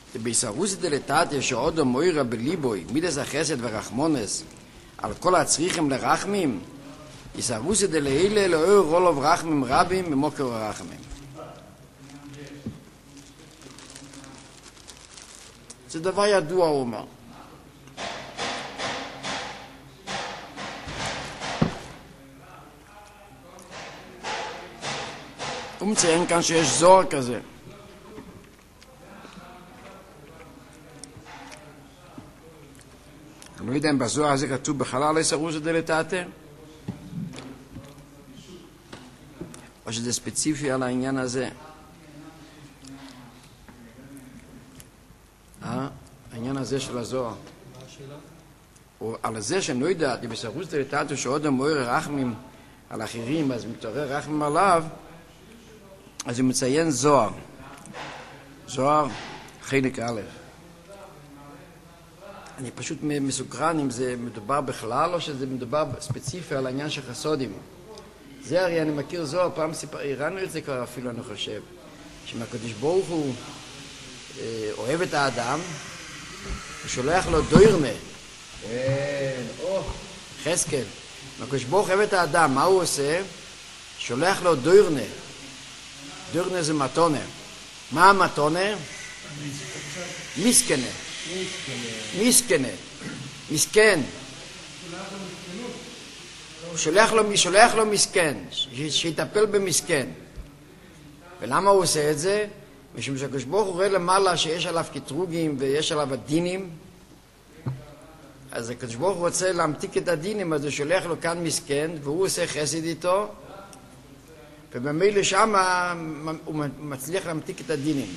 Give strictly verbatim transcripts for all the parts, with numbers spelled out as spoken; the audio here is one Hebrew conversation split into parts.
בישרוס דלתתיה שעודו מוירה בליבוי מידס החסד ורחמונס על כל הצריכים לרחמים ישרוס דלהילה לאור רולוב רחמים רבים ממוקר הרחמים. זה דבר ידוע, הוא אומר. הוא מציין כאן שיש זוהר כזה. אני לא יודע אם בזוהר הזה כתוב בחלל ישרוס דלתתיה, או שזה ספציפי על העניין הזה. אה? העניין הזה של הזוהר. או על זה שאני לא יודעת, אם ישרוס דלתתיה שעוד המוער רחמים על אחרים, אז מתעורר רחמים עליו, אז הוא מציין זוהר. זוהר חלק א'. אני פשוט מסוקרן אם זה מדובר בכלל או שזה מדובר ספציפי על העניין של חסודים. זה הרי אני מכיר זוהר, פעם סיפר, הראינו את זה כבר אפילו, אני חושב, שמהקדוש ברוך הוא אה, אוהב את האדם, הוא שולח לו דוירנה. כן, או. חזקאל. מהקדוש ברוך הוא אוהב את האדם, מה הוא עושה? שולח לו דוירנה. דוירנה זה מתונה. מה המתונה? מסכנה. מסכנה. מסכן. שולח לו, שולח לו מסכן, שיטפל במסכן. ולמה הוא עושה את זה? משום שהקדוש ברוך הוא רואה למעלה שיש עליו קטרוגים ויש עליו הדינים, אז הקדוש ברוך הוא רוצה להמתיק את הדינים, אז הוא שולח לו כאן מסכן, והוא עושה חסד איתו, ובמילא שם הוא מצליח להמתיק את הדינים.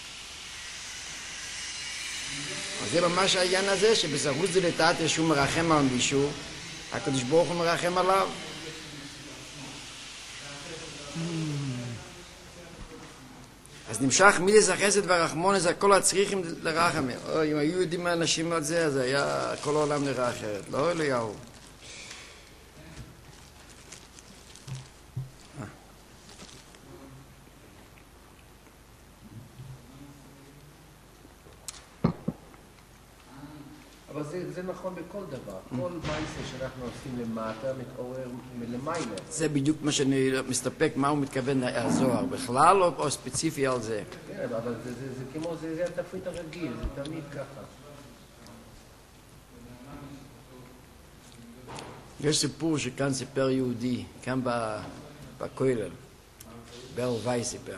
אז זה ממש העניין הזה, שבשרוס דלתתיה שהוא מרחם על מישהו, הקדוש ברוך הוא מרחם עליו. אז נמשך מידס החסד והרחמונס, הכל הצריכים לרחם. אם היו יודעים האנשים על זה, אז היה כל העולם נראה אחרת. לא אליהו. אבל זה, זה נכון בכל דבר. כל מעשה שאנחנו עושים למטה מתעורר מלמעלה. זה בדיוק מה שאני מסתפק, מה הוא מתכוון הזוהר, בכלל או, או ספציפי על זה? כן, אבל זה, זה, זה כמו, זה, זה התפריט הרגיל, זה תמיד ככה. יש סיפור שכאן סיפר יהודי, כאן בכולל, בערבי סיפר.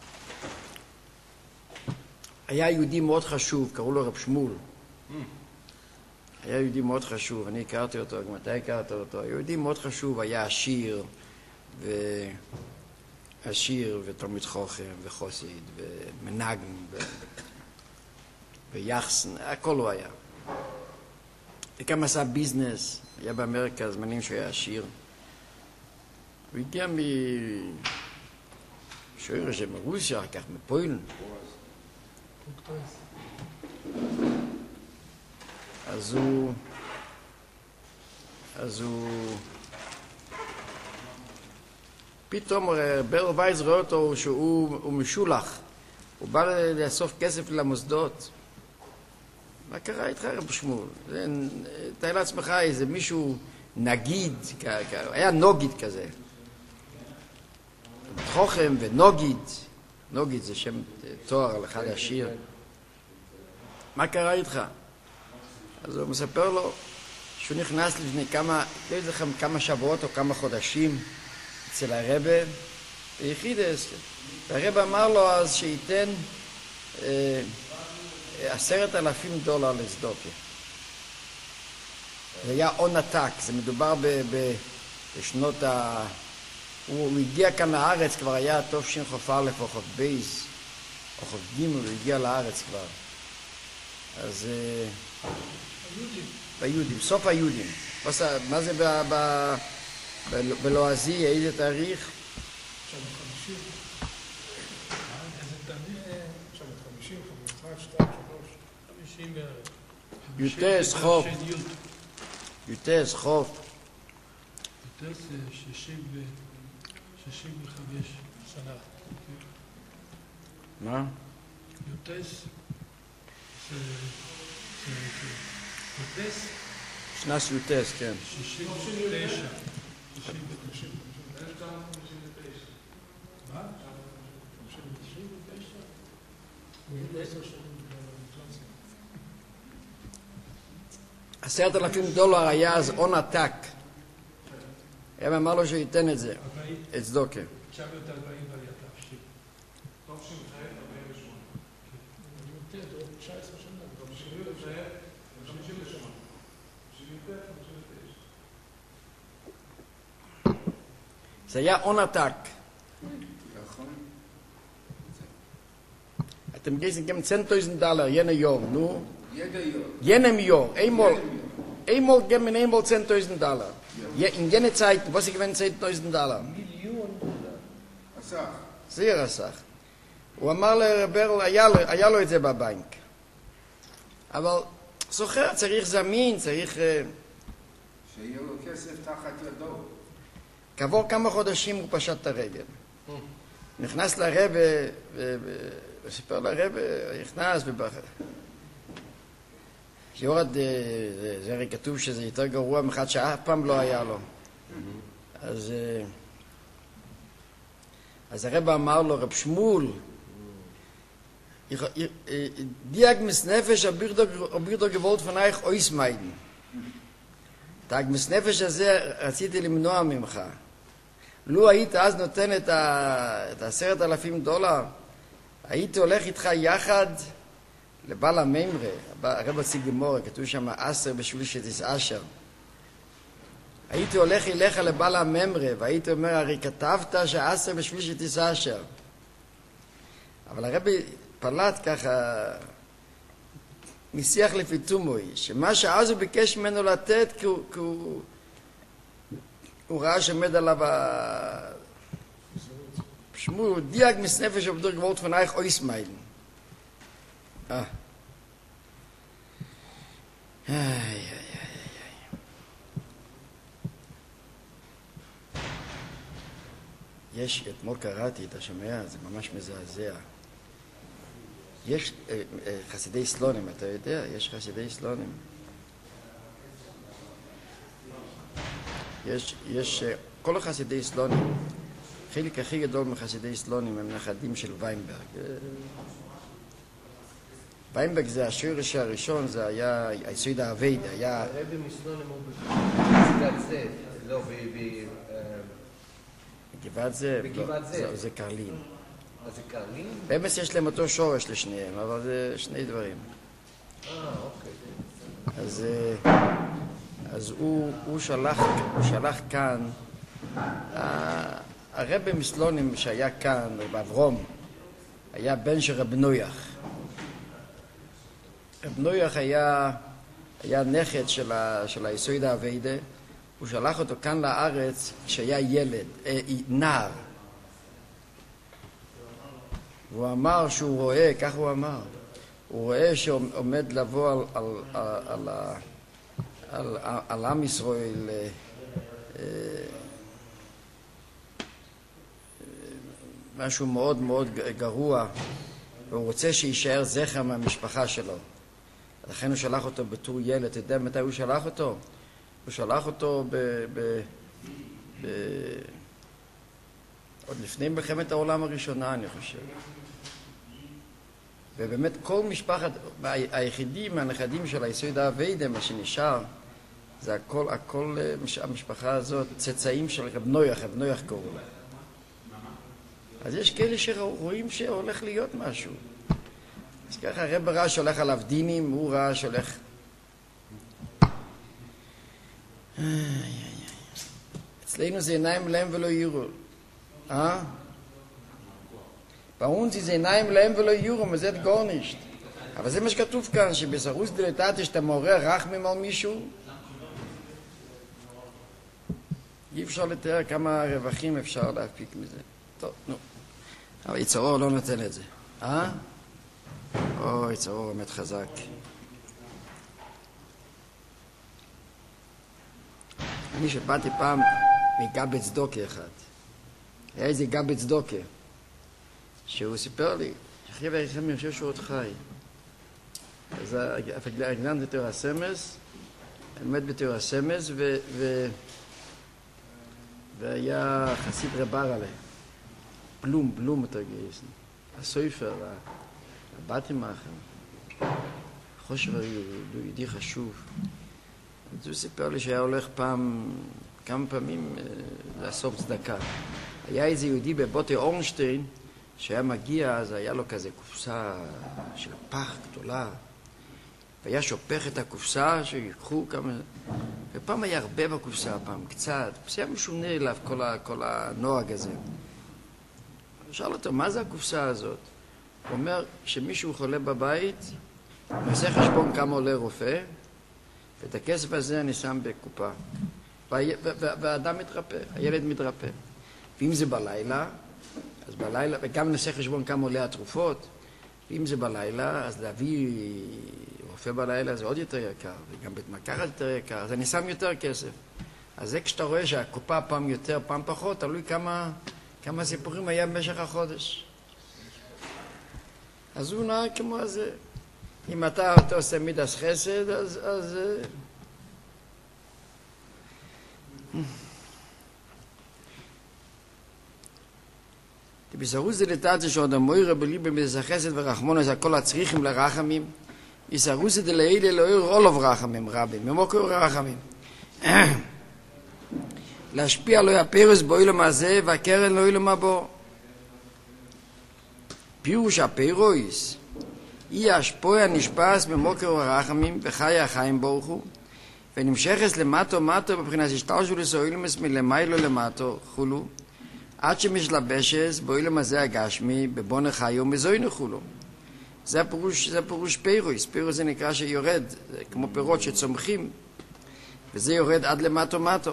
היה יהודי מאוד חשוב, קראו לו רב שמואל. היה יהודי מאוד חשוב, אני הכרתי אותו, גם אתה הכרת אותו, יהודי מאוד חשוב, היה עשיר, ועשיר ותלמיד חוכם וחוסיד ומנגן ו... ויחסן, הכל הוא היה. וגם עשה ביזנס, היה באמריקה זמנים שהוא היה עשיר. הוא הגיע מ... שוער שמרוסיה, כך מפוילן. אז הוא, אז הוא, פתאום בר וייז רואה אותו שהוא משולח, הוא בא לאסוף כסף למוסדות. מה קרה איתך רב שמואל? תאר לעצמך איזה מישהו נגיד, היה נוגית כזה. חוכם ונוגית, נוגית זה שם תואר על אחד השיר. מה קרה איתך? אז הוא מספר לו שהוא נכנס לפני כמה, לא יודע לכם, כמה שבועות או כמה חודשים אצל הרבה ביחידס, והרבה אמר לו אז שייתן אה, עשרת אלפים דולר לצדוקה. זה היה הון עתק, זה מדובר ב, ב, בשנות ה... הוא, הוא הגיע כאן לארץ, כבר היה טוב שין חוף א' או חוף בייס או חוף ג', הוא הגיע לארץ כבר. אז... היהודים. ביהודים, סוף היהודים. מה זה בלועזי, איזה תאריך? תשע מאות וחמישים. איזה תאריך? תשע מאות וחמישים, אחת, שתיים, שלוש, חמישים בערך. יוטס חוף. יוטס חוף. יוטס שישים וחמש שנה. מה? יוטס יוטס? שנת יוטס, כן. שישים ותשע. מה? חמישים ותשע? הוא יהיה עשר שנים באינפלציה. עשרת אלפים דולר היה אז הון עתק. הם אמר לו שייתן את זה, את צדוקה. תשע מאות וארבעים ועליית תפשיט. טוב שמתחייב ארבעים ושמונה. אני נותן, עוד תשע עשרה שנה. טוב שמתחייב חמישים ושמונה. שבעים ותשע, חמישים ותשע. זה היה הון עתק. אתם גייסים גם צנטויזן דולר, ינה יום, נו? Jenem Jahr, einmal, einmal geben einmal zehntausend Dollar. In jener Zeit, was ich gewinne zehntausend Dollar? מיליון דולר. אסף. sehr אסך. הוא אמר לברל, היה לו, היה לו את זה בבנק. אבל סוחר צריך זמין, צריך... שיהיה לו כסף תחת ידו. כעבור כמה חודשים הוא פשט את הרגל. נכנס לרבא, וסיפר לרבא, נכנס ובח... יורד, זה הרי כתוב שזה יותר גרוע מאחד שאף פעם לא היה לו. אז, אז הרב אמר לו, רב שמואל, דיאגמס נפש, הבירדו גבולת פנייך אויס מיידן. את האגמס נפש הזה רציתי למנוע ממך. לו היית אז נותן את העשרת אלפים דולר, הייתי הולך איתך יחד לבעל הממרה, הרב הציג גמורה, כתוב שם עשר בשלישת אשר. הייתי הולך אליך לבעל הממרה, והייתי אומר, הרי כתבת שעשר בשלישת אשר. אבל הרב פלט ככה, משיח לפי תומוי, שמה שאז הוא ביקש ממנו לתת, כי הוא, כי הוא, הוא ראה שעומד עליו ה... שמואל, דיאגמס נפש עבדור גבולת פנייך אויס מיידן. אה. איי, איי, איי, איי. יש, אתמול קראתי, אתה שומע? זה ממש מזעזע. יש אה, אה, חסידי סלונים, אתה יודע? יש חסידי סלונים. יש, יש, אה, כל החסידי סלונים, חלק הכי גדול מחסידי סלונים הם נכדים של ויינברג. אה, ויינברג זה השורש הראשון, זה היה היסוד האבייד, היה... הרבי מסלונים הוא בגבעת זאב, לא, בגבעת זאב, בגבעת זאב. זה קרלין. אז זה קרלין? באמס יש להם אותו שורש לשניהם, אבל זה שני דברים. אה, אוקיי. אז, אז הוא, הוא, שלח, הוא שלח כאן, הרבי מסלונים שהיה כאן, באברום, היה בן של רב נויח. רב נויח היה, היה נכד של, ה, של היסוד האביידה, הוא שלח אותו כאן לארץ כשהיה ילד, אה, נער. והוא אמר שהוא רואה, כך הוא אמר, הוא רואה שעומד לבוא על, על, על, על, על, על עם ישראל אה, אה, משהו מאוד מאוד גרוע, והוא רוצה שישאר זכר מהמשפחה שלו. לכן הוא שלח אותו בתור ילד. אתה יודע מתי הוא שלח אותו? הוא שלח אותו ב... ב, ב עוד לפני מלחמת העולם הראשונה, אני חושב. ובאמת כל משפחת, היחידים מהנכדים של היסוד האביידה, מה שנשאר, זה הכל, הכל, המשפחה הזאת, צאצאים של רב נויח, רב נויח קראו לה. אז יש כאלה שרואים שהולך להיות משהו. אז ככה הרב ראה שהולך עליו דינים, הוא ראה שהולך... אצלנו זה עיניים להם ולא יראו. אה? bei uns ist עיניים להם ולא יראו, man sieht gar nicht. אבל זה מה שכתוב כאן, שבסרוס דלתת שאתה מעורר רחמים על מישהו, אי אפשר לתאר כמה רווחים אפשר להפיק מזה. טוב, נו. אבל יצרו לא נותן את זה. אה? או, יצרו באמת חזק. אני שבאתי פעם מגבץ דוקה אחד. היה איזה גבץ דוקה, שהוא סיפר לי, אחי ואיכם אני חושב שהוא עוד חי. אז הגנן בתור הסמס, עומד בתור הסמס, ו... ו... והיה חסיד רבר עליה. בלום, בלום יותר גייסן. הסופר, הבתים האחרים. חושב יהודי חשוב. אז הוא סיפר לי שהיה הולך פעם, כמה פעמים לאסוף צדקה. היה איזה יהודי בבוטי אורנשטיין, שהיה מגיע, אז היה לו כזה קופסה של פח גדולה, והיה שופך את הקופסה, שיקחו כמה... ופעם היה הרבה בקופסה, פעם קצת, זה היה משונה אליו כל, ה... כל הנוהג הזה. שאל אותו, מה זה הקופסה הזאת? הוא אומר, שמישהו חולה בבית, הוא עושה חשבון כמה עולה רופא, ואת הכסף הזה אני שם בקופה. והאדם מתרפא, הילד מתרפא. ואם זה בלילה, אז בלילה, וגם נעשה חשבון כמה עולה התרופות, ואם זה בלילה, אז להביא רופא בלילה זה עוד יותר יקר, וגם בית מרקחת יותר יקר, אז אני שם יותר כסף. אז זה כשאתה רואה שהקופה פעם יותר, פעם פחות, תלוי כמה, כמה סיפורים היה במשך החודש. אז הוא נהג כמו זה. אם אתה, אתה עושה מידס חסד, אז... אז תביסרו זה לטעצה שעוד המוירה בליבה מידס החסד ורחמון, אז הכל הצריכים לרחמים. יסרו זה דלעילה לאויר רולוב רחמים רבים, ממוקר רחמים. להשפיע לא יפרס באוילם הזה, והקרן לא אילם הבא. פירוש הפירויס, אי השפוע נשפס במוקר ורחמים, וחי החיים ברוך הוא, ונמשכס למטו מטו, בבחינת השתלשו לסאוילמס מלמיילו למטו, חולו, עד שמשלבשס באוילם הזה הגשמי, בבון חיו מזוינו חולו. זה הפירוש, זה הפירוש פירויס, פירוס זה נקרא שיורד, זה כמו פירות שצומחים, וזה יורד עד למטו מטו.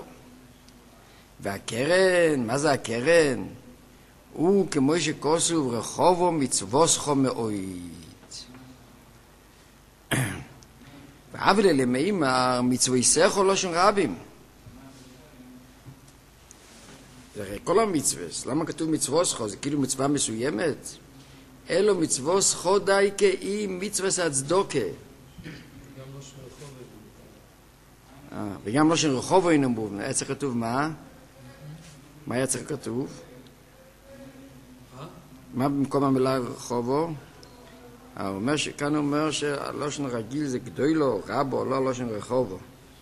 והקרן, מה זה הקרן? הוא כמו שכוסו רחובו מצווסכו מאוית. ועבל אלה מאמר מצוויסכו לא שון רבים. זה הרי כל המצווס, למה כתוב מצווסכו? זה כאילו מצווה מסוימת? אלו מצווסכו די כאי מצווס הצדוקה. וגם לא שון רחובו אינו מובן. היה צריך כתוב מה? מה היה צריך כתוב? מה במקום המילה רחובו? הוא אומר שכאן הוא אומר שהלושן רגיל זה גדולו, רבו, לא לושן רחובו.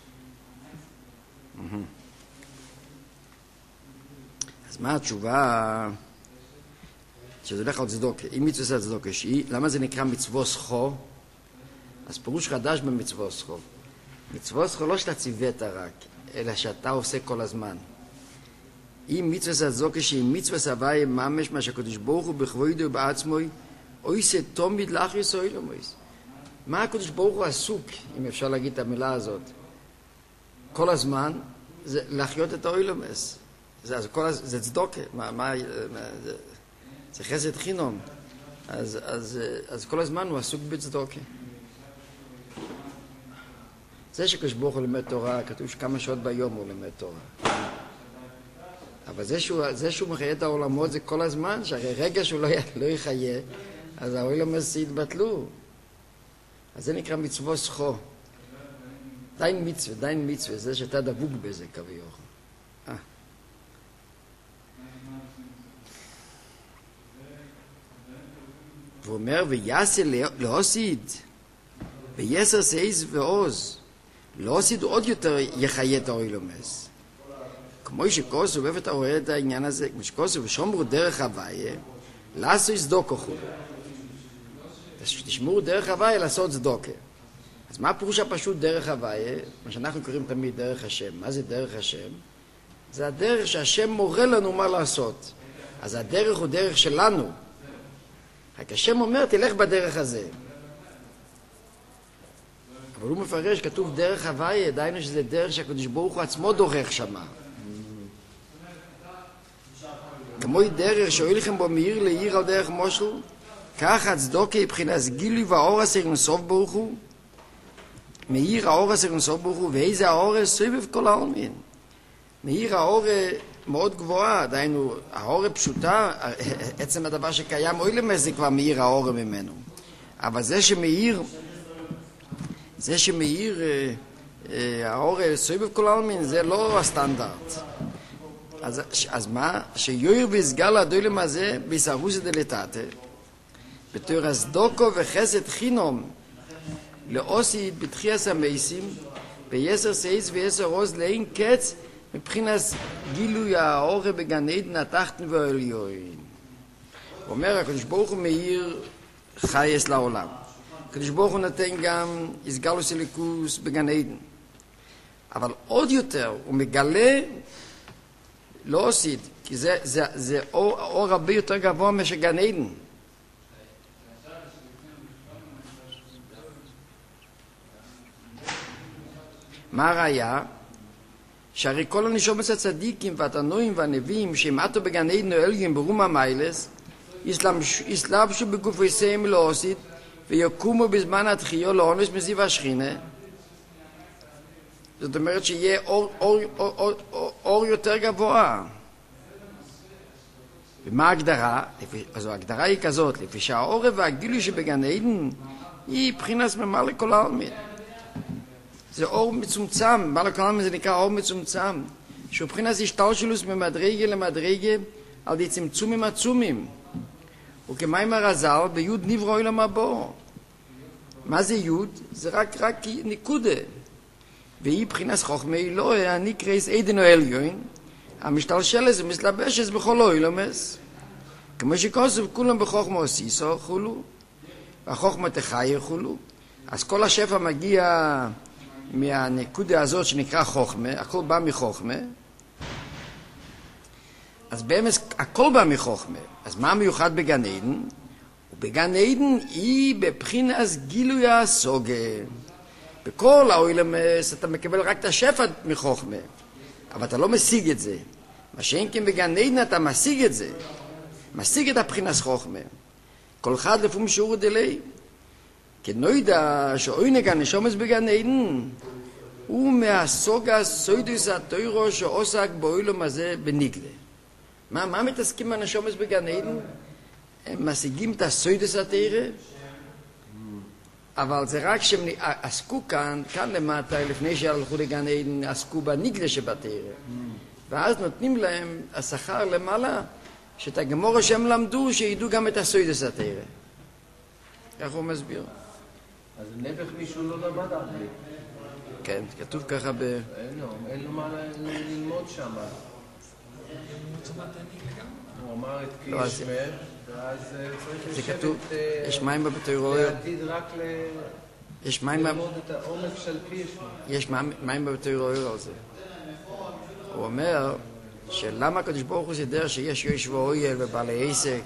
אז מה התשובה? שזה הולך על צדוקה. אם מצווה צדוקה שהיא, למה זה נקרא מצווסכו? אז פירוש חדש במצווסכו. מצווסכו לא שאתה ציווית רק, אלא שאתה עושה כל הזמן. אם מצווה צדוקה שהיא מצווה סבאי ממש מה שהקדוש ברוך הוא בכבודו בעצמוי, אויסה תמיד לך יסויל ומויס. מה הקדוש ברוך הוא עסוק, אם אפשר להגיד את המילה הזאת? כל הזמן זה לחיות את האוילומס. זה, אז כל, זה צדוקה. מה, מה, זה, זה חסד חינום. אז, אז, אז כל הזמן הוא עסוק בצדוקה. זה שקדוש ברוך הוא לימד תורה, כתוב שכמה שעות ביום הוא לימד תורה. אבל זה שהוא, זה שהוא מחיה את העולמות זה כל הזמן, שהרי רגע שהוא לא, לא יחיה, אז העולמות יתבטלו. אז זה נקרא מצוות סחו. דיין מצווה, דיין מצווה, זה שאתה דבוק בזה כביכול. אה. והוא אומר, ויעשה להוסיד, ויסר סייז ועוז, להוסיד עוד יותר יחיה את העולמות. כמו שכוסו, ואיפה אתה רואה את העניין הזה? כמו שכוסו ושומרו דרך הוויה, לעשו צדוקו חולו. תשמרו דרך הוויה לעשות צדוקה. אז מה הפירוש הפשוט דרך הוויה? מה שאנחנו קוראים תמיד דרך השם. מה זה דרך השם? זה הדרך שהשם מורה לנו מה לעשות. אז הדרך הוא דרך שלנו. רק השם אומר, תלך בדרך הזה. אבל הוא מפרש, כתוב דרך הוויה, דיינו שזה דרך שהקדוש ברוך הוא עצמו דורך שמה. כמו דרך שהועיל לכם בו מעיר לעיר על דרך מושל, כך הצדוקה מבחינת גילוי והאורס אינסוף ברוך הוא, מעיר האורס אינסוף ברוך הוא, ואיזה האורס סביב כל העולמין. מעיר האור מאוד גבוהה, דיינו, האור פשוטה, עצם הדבר שקיים, אוי למס זה כבר מעיר האור ממנו. אבל זה שמעיר זה שמאיר האור סובב כל העלמין, זה לא הסטנדרט. אז, אז מה? שיוער ויסגל הדוילם הזה בישרוסא דלתתא, בתור הסדוקו וחסד חינום, לאוסית בתחייס המייסים, ביסר סייס ויסר עוז לאין קץ, מבחינת גילוי האור בגן עדן התחתון והעליון. הוא אומר, הקדוש ברוך הוא מאיר חייס לעולם. הקדוש ברוך הוא נותן גם הסגלוס אלוקוס בגן עדן. אבל עוד יותר, הוא מגלה, לא עושית, כי זה, זה, זה אור, אור הרבה יותר גבוה משל גן עדן. מה הראיה? שהרי כל הנשומות הצדיקים והתנועים והנביאים שהמעטו בגן עדן או עליון ברום המיילס, יסלבשו בגופותיהם לא עושית, ויקומו בזמן התחייה לעונש מסביב השכינה. זאת אומרת שיהיה אור, אור, אור, אור, אור, אור יותר גבוה. ומה ההגדרה? אז ההגדרה היא כזאת, לפי שהאור והגילוי שבגן עדן היא בחינת ממלא כל העלמין. זה אור מצומצם, ממלא כל העלמין זה נקרא אור מצומצם, שהוא בחינת השתלשלות ממדרגה למדרגה על ידי צמצומים עצומים. וכמים הרז"ל, ביוד נברא עולם הבא. מה זה יוד? זה רק, רק נקודה. והיא בחינת חוכמה אלוהי, הנקראת עדן או עליון, המשתלשלת ומתלבשת בכל העולמות. כמו שכתוב, כולם בחוכמה עשיסו חולו, והחוכמה תחיה חולו. אז כל השפע מגיע מהנקודה הזאת שנקרא חוכמה, הכל בא מחוכמה. אז באמת הכל בא מחוכמה. אז מה מיוחד בגן עדן? ובגן עדן היא בבחינת גילוי הסוגה. בכל העולמות אתה מקבל רק את השפע מחוכמה, אבל אתה לא משיג את זה. מה שאין כן בגן עדן אתה משיג את זה. משיג את הבחינת חוכמה. כל אחד לפעמים שיעור דלי. כנוידע שעונג הנשומות בגן עדן הוא מהסוגה סוידוס התוירו שעוסק בעולם הזה בניגלה. מה, מה מתעסקים הנשומות בגן עדן? הם משיגים את הסוידוס התוירו, אבל זה רק שהם עסקו כאן, כאן למטה, לפני שהלכו לגן עדן, עסקו בניגלה שבתוירו. ואז נותנים להם השכר למעלה, שאת הגמורה שהם למדו, שידעו גם את הסוידוס התוירו. כך הוא מסביר. אז נפח מישהו לא למד הרבה. כן, כתוב ככה ב... אין לו, אין לו מה ללמוד שם. הוא אמר את קישמר, ואז צריך לשבת... כתוב, יש מים בתורה. להגיד רק יש מים... ללמוד את העומק של קישמר. יש מים בתורה על זה. הוא אומר שלמה הקדוש ברוך הוא סידר שיש יוש ואויל ובעלי עסק.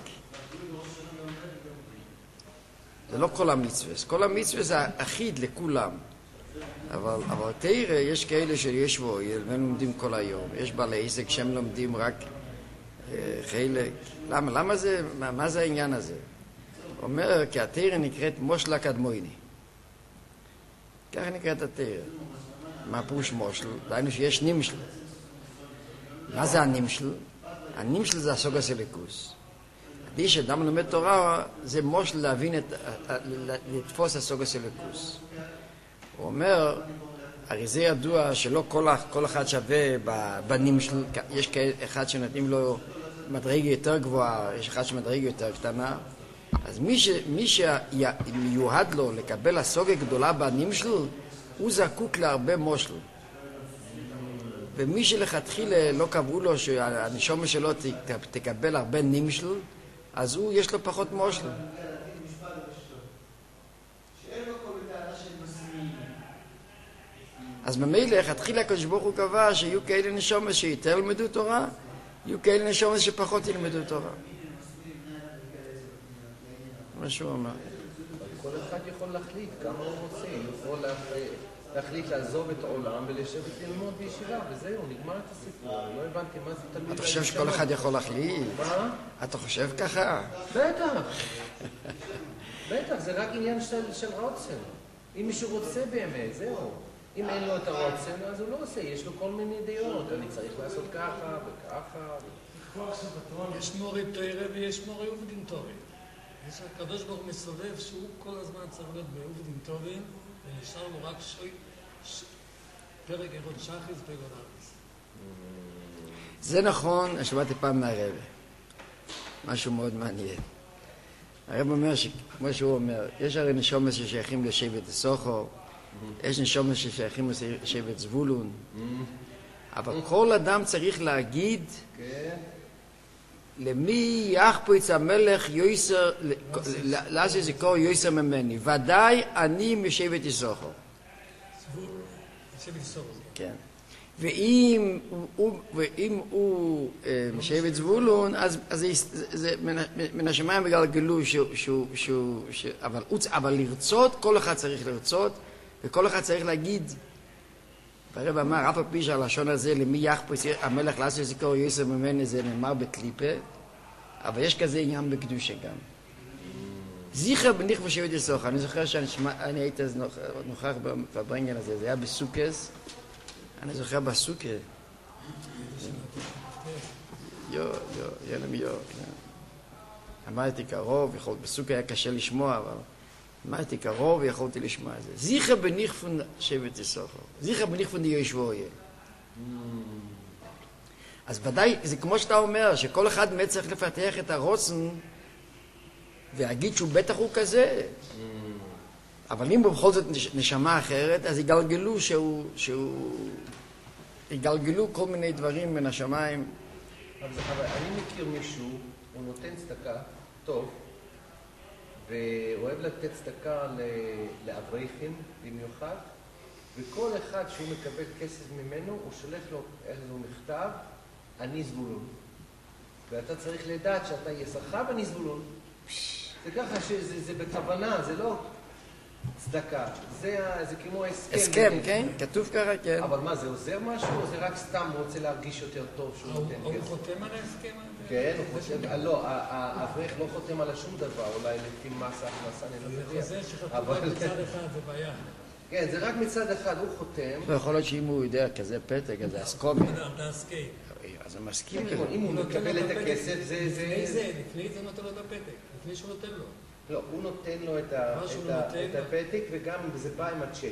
זה לא כל המצווה, כל המצווה זה אחיד לכולם. אבל, אבל תראה, יש כאלה שיש ואויל, והם לומדים כל היום. יש בעלי עסק שהם לומדים רק אה, חלק. למה? למה זה, מה, מה זה העניין הזה? הוא אומר, כי התראה נקראת מושל הקדמוני. ככה נקראת התראה. מה פירוש מושל? דהיינו שיש נמשל. מה זה הנמשל? הנמשל זה הסוגה סליקוס. כדי שאדם לומד תורה, זה מושל להבין את, לתפוס הסוגה סליקוס. הוא אומר, הרי זה ידוע שלא כל, כל אחד שווה בנמשל, יש אחד שנותנים לו מדרגה יותר גבוהה, יש אחד שמדרגה יותר קטנה, אז מי, ש, מי שמיועד לו לקבל הסוגה גדולה בנמשל, הוא זקוק להרבה מושל. ומי שלכתחילה לא קבעו לו שהנשמה שלו תקבל הרבה נמשל, אז הוא יש לו פחות מושל. אז ממילא, התחילה הקדוש ברוך הוא קבע שיהיו כאלה נשומות שיותר ילמדו תורה, יהיו כאלה נשומות שפחות ילמדו תורה. מה שהוא אמר. כל אחד יכול להחליט כמה הוא רוצה, הוא יכול להחליט לעזוב את העולם ולשבת ללמוד בישיבה, וזהו, נגמר את הסיפור. לא הבנתי מה זה תלמיד. אתה חושב שכל אחד יכול להחליט? מה? אתה חושב ככה? בטח. בטח, זה רק עניין של רוצן. אם מישהו רוצה באמת, זהו. אם אין לו את הרוצן, אז הוא לא עושה, יש לו כל מיני דעות. אני צריך לעשות ככה וככה. יש מורי תורה ויש מורי עובדין תורה. יש הקדוש ברוך הוא מסובב שהוא כל הזמן צריך להיות בעובדים טובים, ונשאר לו רק שוי, ש... פרק אירון שחיס ואירון ארץ. זה נכון, שמעתי פעם מהרב. משהו מאוד מעניין. הרב אומר, כמו שהוא אומר, יש הרי נשומת ששייכים לשבט סוחו, יש נשומת ששייכים לשבט זבולון, אבל כל אדם צריך להגיד למי יחפוץ המלך יויסר, לעשות זכור יויסר ממני. ודאי אני משבט סוחו. שבט סוחו. כן. ואם הוא, ואם הוא משבט זבולון, אז, אז זה, זה מן השמיים בגלגלו, שהוא, שהוא, שהוא, אבל, אבל לרצות, כל אחד צריך לרצות, וכל אחד צריך להגיד, הרב אמר, אף על פי שהלשון הזה, למי יחפוץ המלך לעשות זכור יויסר ממני, זה נאמר בקליפה, אבל יש כזה עניין בקדושה גם. זיכר בניח ושבט יסוך, אני זוכר שאני הייתי נוכח בברנגן הזה, זה היה בסוכס, אני זוכר בסוכה. יו, יו, ילם יו. אמרתי קרוב, בסוכה היה קשה לשמוע, אבל אמרתי קרוב ויכולתי לשמוע את זה. זיכר בניחפון שבט יסוכו. זיכר בניחפון די ישבו יהיה. אז ודאי, זה כמו שאתה אומר, שכל אחד באמת צריך לפתח את הרוצן, ויגיד שהוא בטח הוא כזה. אבל אם בכל זאת נשמה אחרת, אז יגלגלו שהוא, שהוא, יגלגלו כל מיני דברים מן השמיים. אבל אני מכיר מישהו, הוא נותן צדקה, טוב, ואוהב לתת צדקה לאברכים במיוחד, וכל אחד שהוא מקבל כסף ממנו, הוא שולח לו איזשהו מכתב, אני זבולון. ואתה צריך לדעת שאתה יסך ואני זבולון. זה ככה שזה זה בכוונה, זה לא צדקה. זה, זה כמו הסכם. הסכם, כן? כתוב ככה, כן. אבל מה, זה עוזר משהו או זה רק סתם רוצה להרגיש יותר טוב שהוא נותן כסף? הוא חותם על ההסכם הזה? כן, הוא חותם. לא, האברך לא חותם על שום דבר, אולי לפי מס ההכנסה, אני לא יודע. זה שחתום רק מצד אחד, זה בעיה. כן, זה רק מצד אחד, הוא חותם. יכול להיות שאם הוא יודע כזה פתק, אז זה אסקומי. אתה הסכים. אז הוא מסכים. אם הוא מקבל את הכסף, זה... לפני זה, לפני זה נותן לו את הפתק, לפני שהוא נותן לו. לא, הוא נותן לו את הפתק, וגם זה בא עם הצ'ק.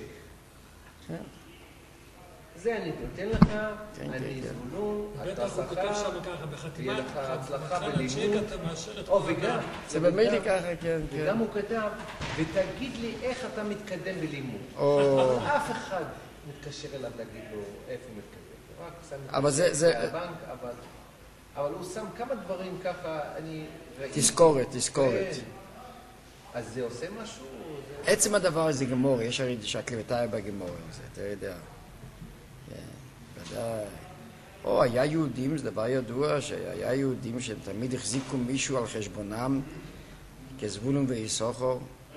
זה אני נותן לך, אני זבולון, אתה בטח הוא כותב שם ככה, בחתימת, תהיה לך הצלחה הצ'ק בלימוד. אתה מאשר את או, כל וגם, זה באמת לי ככה, כן, כן. וגם הוא כתב, ותגיד לי איך אתה מתקדם בלימוד. או... אבל אף אחד מתקשר אליו להגיד לו איפה הוא מתקדם. רק שם אבל זה- זה- הבנק, אבל... אבל הוא שם כמה דברים ככה, אני... ראיתי. תזכורת, תזכורת. כן. אז זה עושה משהו? זה- עצם הדבר הזה גמור, יש הרי שהקלטה בגמור, זה, אתה יודע. כן, ודאי. או, היה יהודים, זה דבר ידוע, שהיה יהודים שתמיד החזיקו מישהו על חשבונם, כזבולון ויששכר.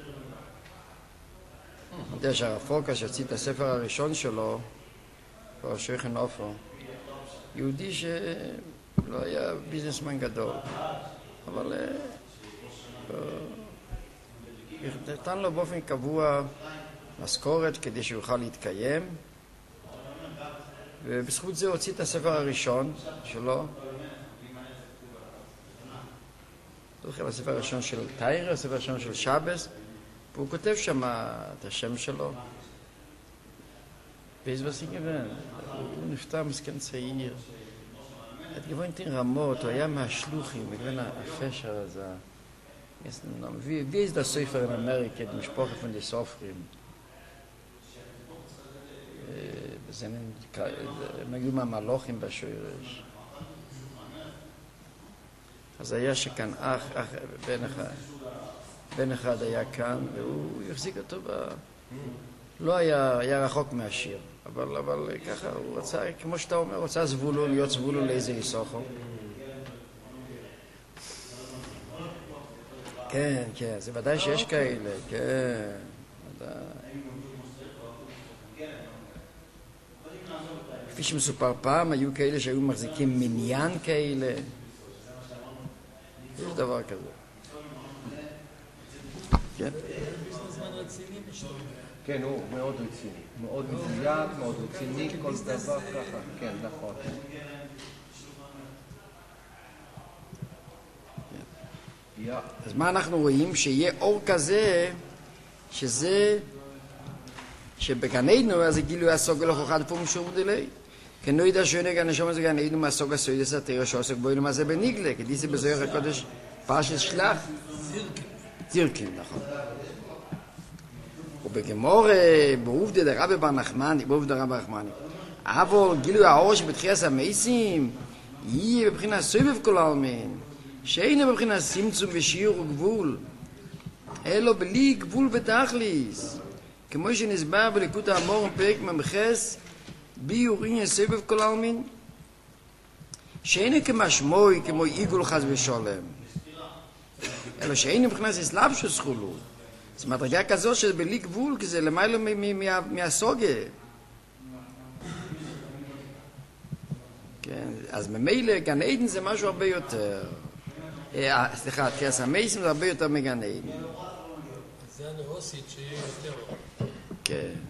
אני יודע שהרב פורקש הוציא את הספר הראשון שלו, כבר שייכן אופו, יהודי שלא היה ביזנסמן גדול, אבל אה, אה, נתן לו באופן קבוע משכורת כדי שהוא יוכל להתקיים, ובזכות זה הוציא את הספר הראשון שלו. זוכר, הספר הראשון של טיירה, הספר הראשון של שבס, והוא כותב שם את השם שלו. ואיזה בסינגבן, הוא נפטר מסכן צעיר. את גבוינטין רמות, הוא היה מהשלוחים, בגלל הפשר הזה. wie ist das Sefer in Amerika, die Sprache von den Sofrim? הם היו מהמלוכים בשורש. אז היה שכאן אח, אח, בן אחד, בן אחד היה כאן, והוא החזיק אותו ב... לא היה, היה רחוק מהשיר, אבל, אבל ככה הוא רצה, כמו שאתה אומר, רצה זבולון, להיות זבולון לאיזה יששכר. כן, כן, זה ודאי שיש כאלה, כן, ודאי. כפי שמסופר פעם, היו כאלה שהיו מחזיקים מניין כאלה. יש דבר כזה. כן. כן, הוא מאוד רציני. מאוד מדויק, מאוד רציני, כל דבר ככה. כן, נכון. אז מה אנחנו רואים? שיהיה אור כזה, שזה, שבגן עדן, אז זה גילוי הסוג הלכוחד פה משום דלי. כי לא ידע שעונג הנשום הזה גן עדן מהסוג הסויד הסתיר שעוסק בו אילו מה זה בניגלה, כי דיסי בזוהר הקודש פרשת שלח. צירקין, נכון. ובגמור, בעובדא דרבי בר נחמני, בעובדא דרבי בר נחמני, אבל גילוי האור שבתחייס המייסים, יהיה בבחינת סובב כל העלמין, שאינו בבחינת צמצום ושיעור וגבול, אלא בלי גבול בתכליס, כמו שנסבר בליקוט האמור פרק ממחס, ביור עניין סובב כל העלמין, שאינו כמשמעוי כמו עיגול חס ושולם, אלא שאינו בבחינת אסלאפשוס חולו. זאת מדרגה כזו שזה בלי גבול, כי זה למעלה מהסוגה. כן, אז ממילא גן עדן זה משהו הרבה יותר. סליחה, תחייס המייסים זה הרבה יותר מגן עדן. זה הנאוסית שיהיה יותר. כן.